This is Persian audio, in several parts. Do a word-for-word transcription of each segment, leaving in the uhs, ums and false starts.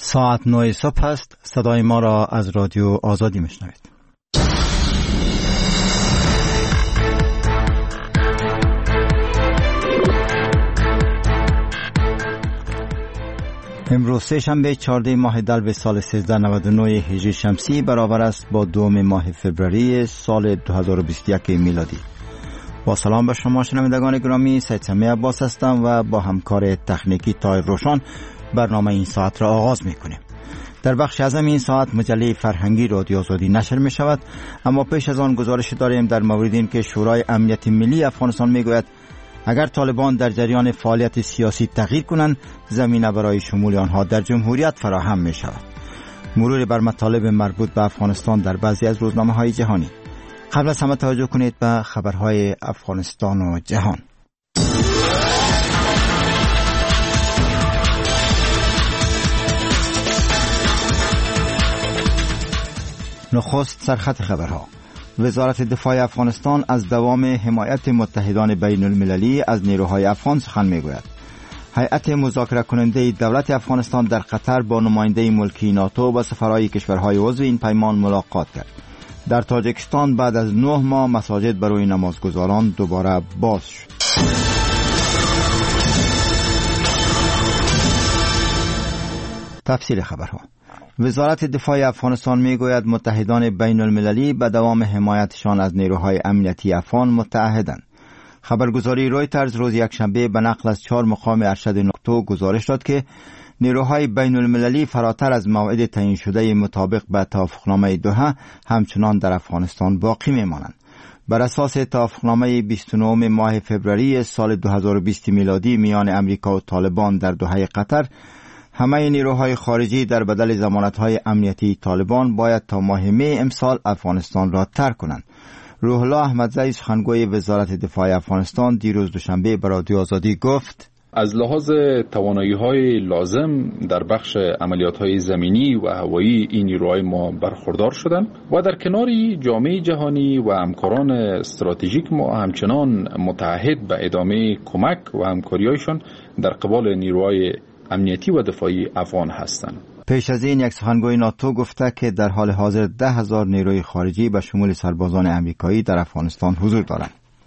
ساعت نه صبح است. صدای ما را از رادیو آزادی میشنوید. امروز سه شنبه چهاردهم ماه دلو سال سیزده نود و نه هجری شمسی برابر است با دوم ماه فوریه سال دو هزار و بیست و یک میلادی. با سلام به شما شنوندگان گرامی، سید سمیع عباس هستم و با همکار تکنیکی طاهر روشن برنامه این ساعت را آغاز میکنیم. در بخش اعظم این ساعت مجله فرهنگی رادیو آزادی نشر می شود، اما پیش از آن گزارش داریم در مورد این که شورای امنیت ملی افغانستان می گوید اگر طالبان در جریان فعالیت سیاسی تغییر کنند، زمینه برای شمول آنها در جمهوریت فراهم می شود. مرور بر مطالب مربوط به افغانستان در بعضی از روزنامه های جهانی. قبل از همه توجه کنید به خبرهای افغانستان و جهان. نخست سرخط خبرها. وزارت دفاع افغانستان از دوام حمایت متحدان بین المللی از نیروهای افغان سخن میگوید. هیئت مذاکره کننده دولت افغانستان در قطر با نماینده ملکی ناتو و سفرهای کشورهای عضو این پیمان ملاقات کرد. در تاجیکستان بعد از نه ماه مساجد برای نمازگزاران دوباره باز شد. تفصیل خبرها. وزارت دفاع افغانستان میگوید متحدان بین المللی به دوام حمایتشان از نیروهای امنیتی افغان متعهدند. خبرگزاری رویترز روز یکشنبه به نقل از چهار مقام ارشد ناتو گزارش داد که نیروهای بین المللی فراتر از موعد تعیین شده مطابق به توافقنامه دوحه همچنان در افغانستان باقی میمانند. بر اساس توافقنامه بیست و نه ماه فوریه سال دو هزار و بیست میلادی میان امریکا و طالبان در دوحه قطر، همه نیروهای خارجی در بدل ضمانت‌های امنیتی طالبان باید تا ماه می امسال افغانستان را ترک کنند. روح الله احمدزی سخنگوی وزارت دفاع افغانستان دیروز دوشنبه به رادیو آزادی گفت از لحاظ توانایی‌های لازم در بخش عملیات‌های زمینی و هوایی این نیروهای ما برخوردار شدند و در کناری جامعه جهانی و همکاران استراتژیک ما همچنان متعهد به ادامه کمک و همکاری‌هایشان در قبال نیروهای امنیتی و دفاعی افغان هستند. پیش از این یک سخنگوی ناتو گفته که در حال حاضر ده هزار نیروی خارجی به شمول سربازان امریکایی در افغانستان حضور دارند.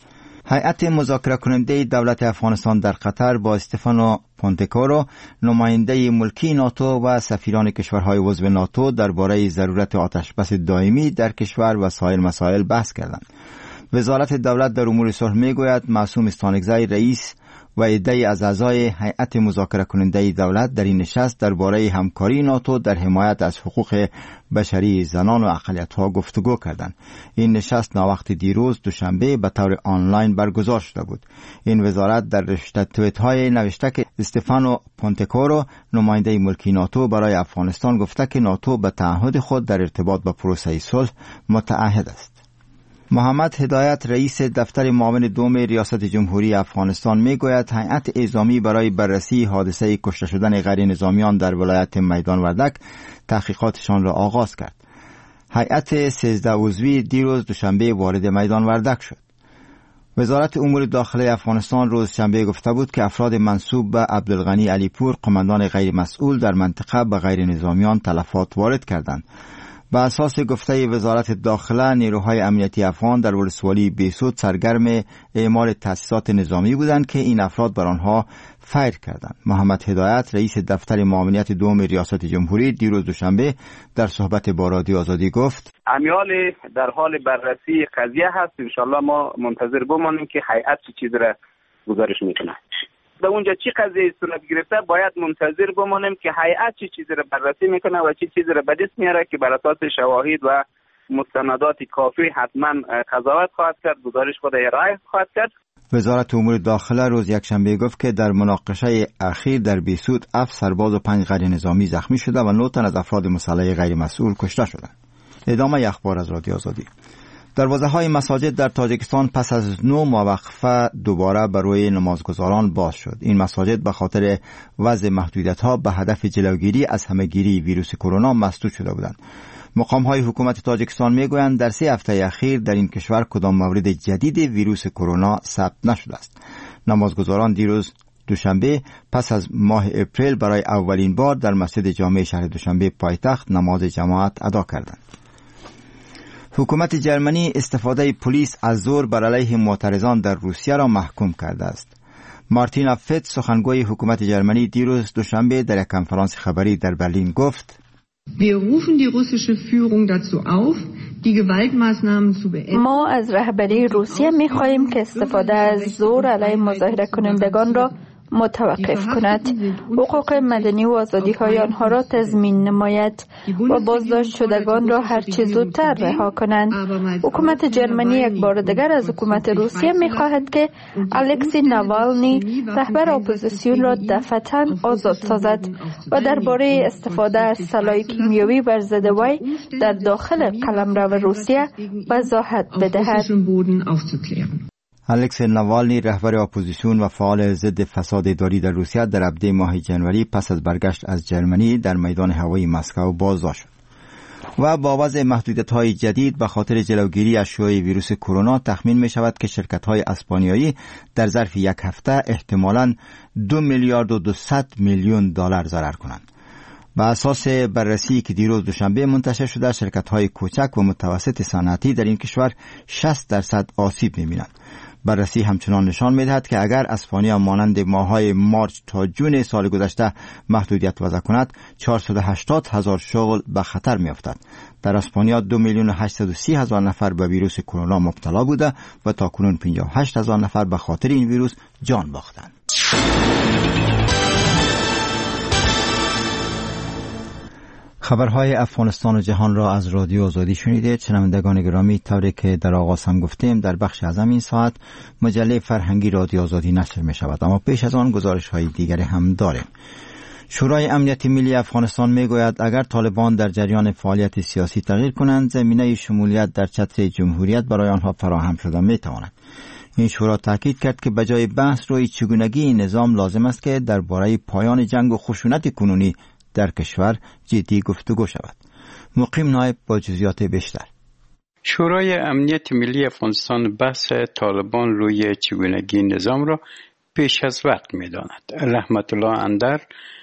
هیئت مذاکره کننده دولت افغانستان در قطر با استفانو پونتکورو نماینده ملکی ناتو و سفیران کشورهای عضو ناتو درباره ضرورت آتشبس دائمی در کشور و سایر مسائل بحث کردند. وزارت دولت در امور صلح میگوید معصوم استانکزی رئیس و عده‌ای از اعضای هیئت مذاکره کننده دولت در این نشست درباره همکاری ناتو در حمایت از حقوق بشری زنان و اقلیت‌ها گفتگو کردند. این نشست ناوقت دیروز دوشنبه به طور آنلاین برگزار شده بود. این وزارت در رشته توییت‌های نوشته که استفانو پونتکورو نماینده ملکی ناتو برای افغانستان گفته که ناتو به تعهد خود در ارتباط با پروسه صلح متعهد است. محمد هدایت رئیس دفتر معاون دوم ریاست جمهوری افغانستان میگوید هیئت اعزامی برای بررسی حادثه کشته شدن غیر نظامیان در ولایت میدان وردک تحقیقاتشان را آغاز کرد. هیئت سیزده عضوی دیروز دوشنبه وارد میدان وردک شد. وزارت امور داخلی افغانستان روز شنبه گفته بود که افراد منسوب به عبدالغنی علیپور قماندان غیر مسئول در منطقه به غیر نظامیان تلفات وارد کردند. به اساس گفته وزارت داخله نیروهای امنیتی افغان در ولسوالی بیسود سرگرم اعمال تأسیسات نظامی بودند که این افراد بر آنها فیر کردند. محمد هدایت رئیس دفتر معاونیت دوم ریاست جمهوری دیروز دوشنبه در صحبت با رادیو آزادی گفت امیال در حال بررسی قضیه هست. انشالله ما منتظر بمانیم که هیئت چه چیز را گزارش میکنه. در اونجا چی قضیه صورت گرفته باید منتظر بمانیم که هیئت چه چیزی را بررسی میکنه و چه چیزی را به دست میاره که بر اساس شواهد و مستندات کافی حتما قضاوت خواهد کرد، گزارش خود ارائه خواهد کرد. وزارت امور داخله روز یکشنبه گفت که در مناقشه اخیر در بیسود هفت سرباز و پنج غیر نظامی زخمی شده و نه تن از افراد مسلح غیر مسئول کشته شدند. ادامه اخبار از رادیو آزادی. دروازه‌های مساجد در تاجیکستان پس از نو ماه وقفه دوباره برای نمازگزاران باز شد. این مساجد به خاطر وضع محدودیت‌ها به هدف جلوگیری از همه‌گیری ویروس کرونا مسدود شده بودند. مقام‌های حکومت تاجیکستان می‌گویند در سه هفته اخیر در این کشور کدام مورد جدید ویروس کرونا ثبت نشده است. نمازگزاران دیروز دوشنبه پس از ماه اپریل برای اولین بار در مسجد جامع شهر دوشنبه پایتخت نماز جماعت ادا کردند. حکومت جرمنی استفاده پلیس از زور بر علیه معترضان در روسیه را محکوم کرده است. مارتینا فت سخنگوی حکومت جرمنی دیروز دوشنبه در یک کنفرانس خبری در برلین گفت: ما از رهبری روسیه می‌خواهیم که استفاده از زور علیه مظاهره کنندگان را متوقف کند، حقوق مدنی و آزادی‌های آنها را تضمین نماید و بازداشت شدگان را هرچه زودتر رها کنند. حکومت جرمنی یک بار دیگر از حکومت روسیه می‌خواهد که الکسی ناوالنی رهبر اپوزیسیون را دفعتاً آزاد سازد و درباره استفاده از سلاح کیمیایی بر ضد وی در داخل قلمرو روسیه وضاحت بدهد. الکس ناوالنی رهبر اپوزیسیون و فعال ضد فساد اداری در روسیه در ابتدای ماه جنوری پس از برگشت از جرمنی در میدان هوایی مسکو بازداشت شد و با وضع محدودیت‌های جدید به خاطر جلوگیری از شیوع ویروس کرونا تخمین می شود که شرکت‌های اسپانیایی در ظرف یک هفته احتمالاً دو میلیارد و دویست میلیون دلار ضرر کنند. بر اساس بررسی که دیروز دوشنبه منتشر شده، شرکت‌های کوچک و متوسط صنعتی در این کشور شصت درصد آسیب می‌بینند. بررسی همچنان نشان می‌دهد که اگر اسپانیا مانند ماه‌های مارچ تا جون سال گذشته محدودیت وضع کند، چهارصد و هشتاد هزار شغل به خطر می‌افتد. در اسپانیا دو میلیون و هشتصد و سی هزار نفر به ویروس کرونا مبتلا بوده و تاکنون پنجاه و هشت هزار نفر به خاطر این ویروس جان باختند. خبرهای افغانستان و جهان را از رادیو آزادی شنیدید. شنوندگان گرامی، طوری که در آغاز هم گفتیم، در بخش از این ساعت مجله فرهنگی رادیو آزادی نشر می شود، اما پیش از آن گزارش های دیگری هم داریم. شورای امنیت ملی افغانستان می گوید اگر طالبان در جریان فعالیت سیاسی تغییر کنند، زمینه شمولیت در چتر جمهوریت برای آنها فراهم شده می تواند. این شورا تاکید کرد که بجای بحث روی چگونگی نظام لازم است که درباره پایان جنگ و خشونت کنونی در کشور جدی گفتگو شود. مقیم نایب با جزئیات بیشتر. شورای امنیت ملی افغانستان بحث طالبان روی چگونگی نظام را پیش از وقت می‌داند. رحمت الله اندر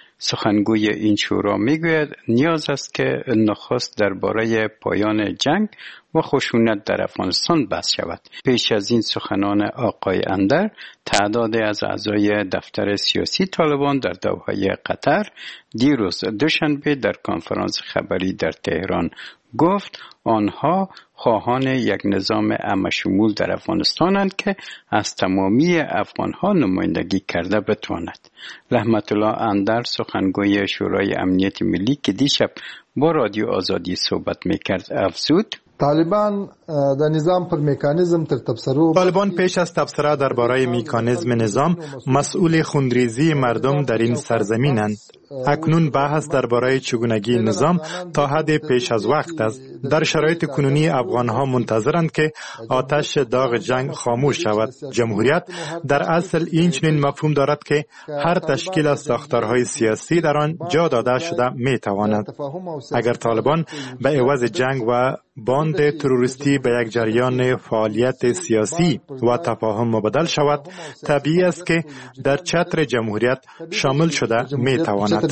سخنگوی این شورا میگوید نیاز است که نخست درباره پایان جنگ و خشونت در افغانستان بحث شود. پیش از این سخنان آقای اندر، تعداد از اعضای دفتر سیاسی طالبان در دوحه قطر دیروز دوشنبه در کنفرانس خبری در تهران گفت آنها خواهان یک نظام عامه‌شمول در افغانستانند که از تمامی افغانها نمایندگی کرده بتواند. رحمت الله اندر سخنگوی شورای امنیت ملی که دیشب با رادیو آزادی صحبت میکرد افزود طالبان در نظام پر مکانیزم تر تبصره طالبان پیش از تبصره درباره مکانیزم نظام مسئول خونریزی مردم در این سرزمینند. اکنون بحث درباره چگونگی نظام تا حد پیش از وقت است. در شرایط کنونی افغانها منتظرند که آتش داغ جنگ خاموش شود. جمهوریت در اصل این چنین مفهوم دارد که هر تشکیل از ساختارهای سیاسی در آن جا داده شده می تواند. اگر طالبان به عوض جنگ و باند تروریستی به یک جریان فعالیت سیاسی و تفاهم مبدل شود، طبیعی است که در چتر جمهوریت شامل شده می تواند.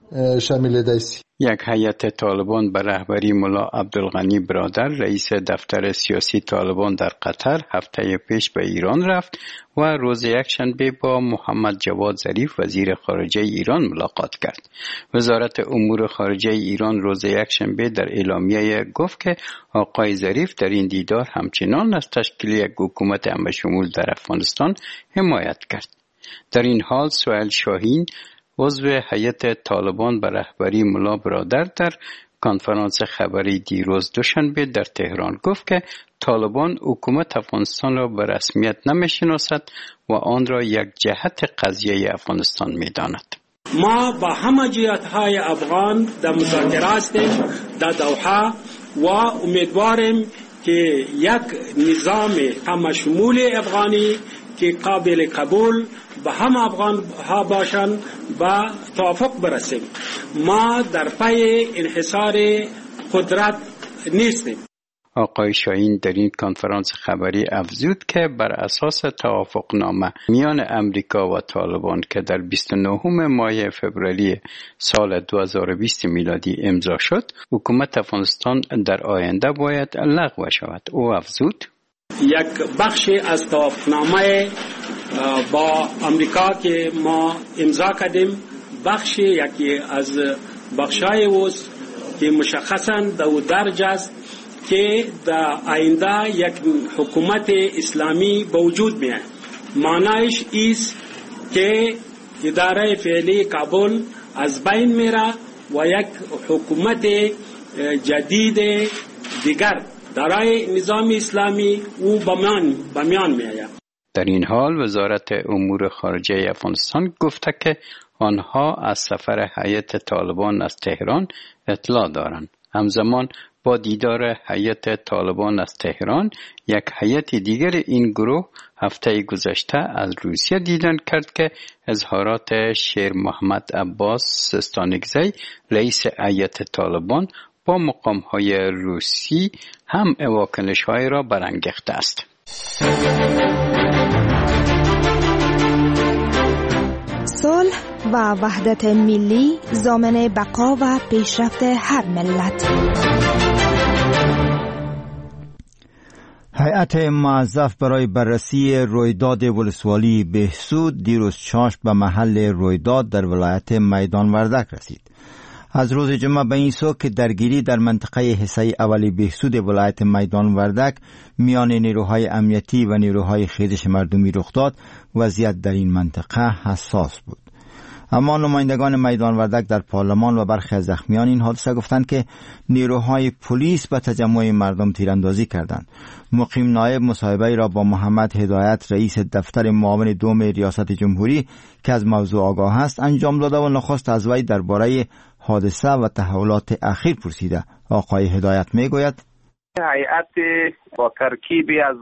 یک هیئت طالبان به رهبری ملا عبدالغنی برادر رئیس دفتر سیاسی طالبان در قطر هفته پیش به ایران رفت و روز یکشنبه با محمد جواد ظریف وزیر خارجه ایران ملاقات کرد. وزارت امور خارجه ایران روز یکشنبه در اعلامیه گفت که آقای ظریف در این دیدار همچنان از تشکیل یک حکومت عامه‌شمول در افغانستان حمایت کرد. در این حال سهیل شاهین عضو هیئت طالبان به رهبری ملا برادر در کنفرانس خبری دیروز دوشنبه در تهران گفت که طالبان حکومت افغانستان را به رسمیت نمی‌شناسد و آن را یک جهت قضیه افغانستان می‌داند. ما با همه جهت‌های افغان در مذاکره هستیم در دوحه و امیدواریم که یک نظام همه‌شمول افغانی که قابل قبول به هم افغان ها باشند و توافق برسیم. ما در پی انحصار قدرت نیستیم. آقای شاهین در این کنفرانس خبری افزود که بر اساس توافقنامه میان امریکا و طالبان که در بیست و نهم ماه فوریه سال دو هزار و بیست میلادی امضا شد، حکومت افغانستان در آینده باید لغو شود. او افزود: یک بخش از توافقنامه با امریکا که ما امضا کردیم، بخش یکی از بخشای اوست که مشخصاً دو درجه است که در آینده یک حکومت اسلامی به وجود میاد. معنیش ایست که اداره فعلی کابل از بین میره و یک حکومت جدید دیگر برای نظام اسلامی او به میان میآید. در این حال وزارت امور خارجه افغانستان گفته که آنها از سفر هیئت طالبان از تهران اطلاع دارند. همزمان با دیدار هیئت طالبان از تهران، یک هیئت دیگر این گروه هفته گذشته از روسیه دیدن کرد که اظهارات شیر محمد عباس سستانگزی رئیس هیئت طالبان با مقام‌های روسی هم واکنش‌های را برانگیخته است. صلح و وحدت ملی ضامن بقا و پیشرفت هر ملت. هیئت موظف برای بررسی رویداد ولسوالی بهسود دیروز چاشت به محل رویداد در ولایت میدان وردک رسید. از روز جمعه به این سو که درگیری در منطقه حصه اولی بهسود ولایت میدان وردک میان نیروهای امنیتی و نیروهای خیزش مردمی رخ داد، وضعیت در این منطقه حساس بود. اما نمایندگان میدان وردک در پارلمان و برخی از زخمیان این حادثه گفتند که نیروهای پلیس به تجمع مردم تیراندازی کردند. مقیم نایب مصاحبه را با محمد هدایت رئیس دفتر معاون دوم ریاست جمهوری که از موضوع آگاه است انجام داده و نخست از وی درباره حادثه و تحولات اخیر پرسیده. آقای هدایت میگوید: هیئت با ترکیبی از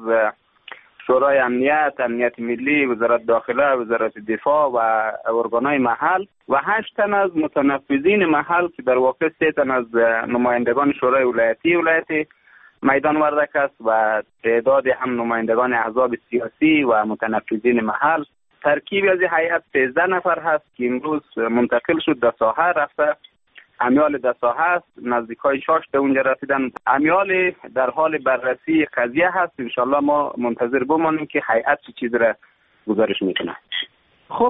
شورای امنیت، امنیت ملی، وزارت داخله، وزارت دفاع و ارگانهای محل و هشت تن از متنفذین محل که در واقع سه تن از نمایندگان شورای ولایتی ولایت میدان وردک است و تعداد هم نمایندگان احزاب سیاسی و متنفذین محل، ترکیبی از هیئت سیزده نفر هست که امروز منتقل شد در ساحه رفته. امیال در ساحه است، نزدیکای شاش به اونجا رسیدن. امیال در حال بررسی قضیه هست. انشالله ما منتظر بمانیم که هیئت چه چیز را گزارش میکنه. خب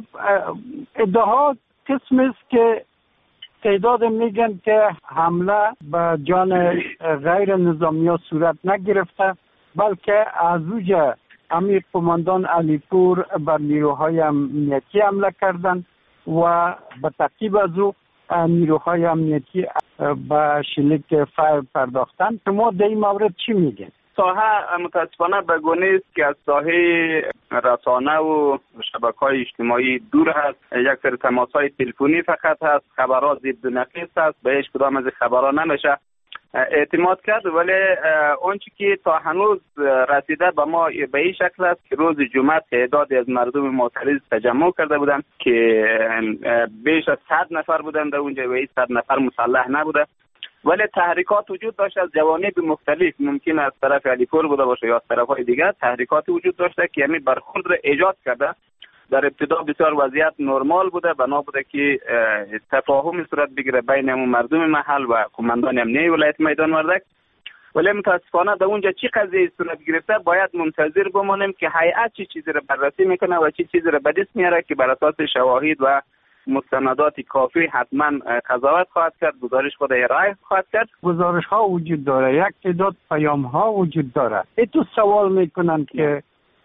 ادعا قسم است که تعداد میگن که حمله به جان غیر نظامی ها صورت نگرفته، بلکه از اوجه امیر قماندان علیپور بر نیروهای امنیتی حمله کردن و به تعقیب از او نیروهای امنیتی به شلیک فایر پرداختن. شما در این مورد چی میگین؟ ساحه متاسفانه به گونه است که از ساحه رسانه و شبکه‌های اجتماعی دور هست. یک سری تماس‌های تلفنی فقط هست، خبرات ضد و نقیض هست، به هیچ کدام از خبرها نمیشه اعتماد کرد. ولی آنچه که تا هنوز رسیده به ما به این شکل است که روز جمعه تعدادی از مردم معترض تجمع کرده بودند که بیش از صد نفر بودند در اونجا و این صد نفر مسلح نبوده، ولی تحریکات وجود داشت از جوانب مختلف، ممکن از طرف علیپور بوده باشه یا از طرف‌های دیگر. تحریکات وجود داشته که یعنی برخورد را ایجاد کرده. در ابتدا بسیار وضعیت نرمال بوده، بنا بوده که تفاهم صورت بگیره بین همون مردم محل و قماندان امنیتی ولایت میدان وردک. ولی متاسفانه در اونجا چی قضیه صورت گرفته باید منتظر بمانیم که هیئت چه چیزی را بررسی میکنه و چه چیزی را به دست میاره که بر اساس شواهد و مستندات کافی حتما قضاوت خواهد کرد، گزارش خود ارائه خواهد کرد. گزارش ها وجود داره، یک تعداد پیام ها وجود داره. ایتو سوال میکنن که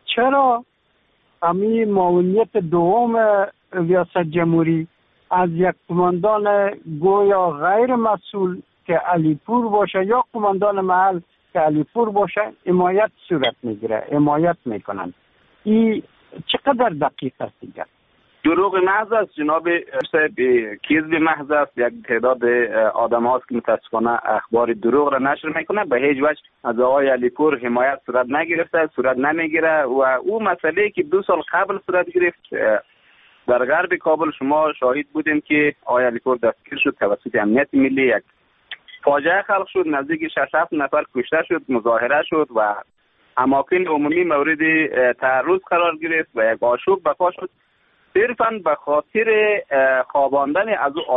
چرا امی معاونیت دوم ریاست جمهوری از یک قماندان گویا غیر مسئول که علیپور باشه یا قماندان محل که علیپور باشه حمایت صورت میگیره، حمایت میکنن. این چقدر دقیق است دیگر؟ دروغ محض است جناب صاحب، کذب محض است. یک تعداد آدم هاست که متاسفانه اخبار دروغ را نشر میکنه. به هیچ وجه از آقای علیپور حمایت صورت نگرفته، صورت نمیگیره و او مسئله که دو سال قبل صورت گرفت در غرب کابل شما شاهد بودیم که آقای علیپور دستگیر شد توسط امنیت ملی. یک فاجعه خلق شد، نزدیک شش هفت نفر کشته شد، مظاهره شد و اماکن عمومی مورد تعرض قرار گرفت و یک آشوب بپا شد صرفاً به خاطر خواباندن از